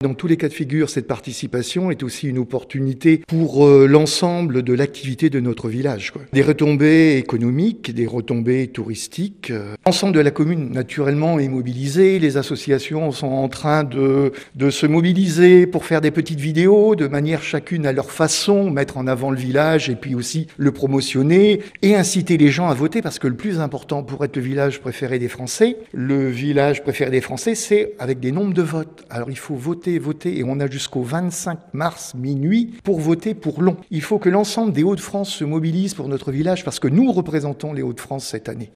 Dans tous les cas de figure, cette participation est aussi une opportunité pour l'ensemble de l'activité de notre village. Des retombées économiques, des retombées touristiques. L'ensemble de la commune, naturellement, est mobilisé. Les associations sont en train de se mobiliser pour faire des petites vidéos, de manière chacune à leur façon, mettre en avant le village et puis aussi le promotionner et inciter les gens à voter, parce que le plus important pour être le village préféré des Français, c'est avec des nombres de votes. Alors il faut voter, et on a jusqu'au 25 mars minuit pour voter pour Long. Il faut que l'ensemble des Hauts-de-France se mobilise pour notre village, parce que nous représentons les Hauts-de-France cette année.